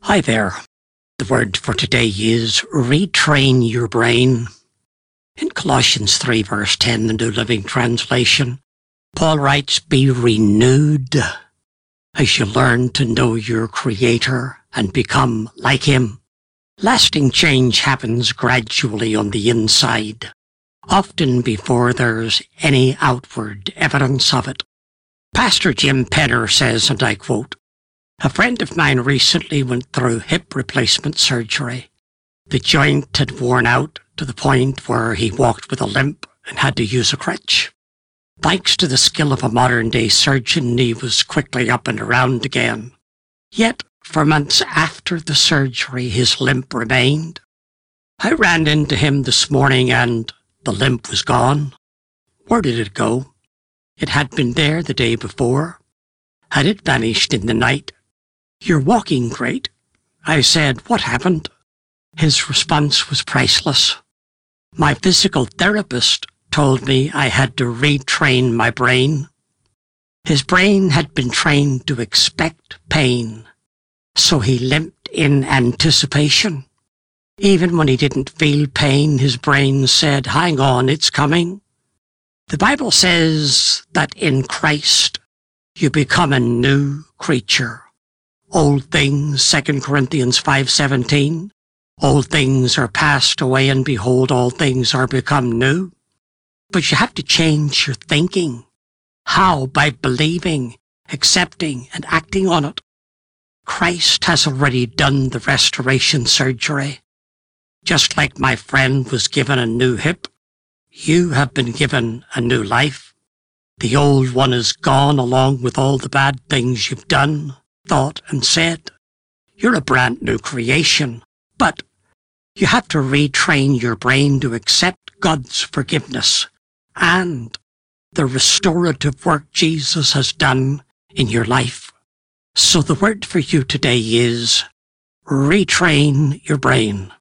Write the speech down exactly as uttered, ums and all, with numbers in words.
Hi there. The word for today is retrain your brain. In Colossians three verse ten, the New Living Translation, Paul writes, be renewed as you learn to know your Creator and become like Him. Lasting change happens gradually on the inside, often before there's any outward evidence of it. Pastor Jim Penner says, and I quote, a friend of mine recently went through hip replacement surgery. The joint had worn out to the point where he walked with a limp and had to use a crutch. Thanks to the skill of a modern-day surgeon, he was quickly up and around again. Yet, for months after the surgery, his limp remained. I ran into him this morning and the limp was gone. Where did it go? It had been there the day before. Had it vanished in the night? You're walking great. I said, what happened? His response was priceless. My physical therapist told me I had to retrain my brain. His brain had been trained to expect pain, so he limped in anticipation. Even when he didn't feel pain, his brain said, hang on, it's coming. The Bible says that in Christ you become a new creature. Old things, Second Corinthians five seventeen, old things are passed away and behold, all things are become new. But you have to change your thinking. How? By believing, accepting, and acting on it. Christ has already done the restoration surgery. Just like my friend was given a new hip, you have been given a new life. The old one is gone along with all the bad things you've done, thought, and said. You're a brand new creation, but you have to retrain your brain to accept God's forgiveness and the restorative work Jesus has done in your life. So the word for you today is retrain your brain.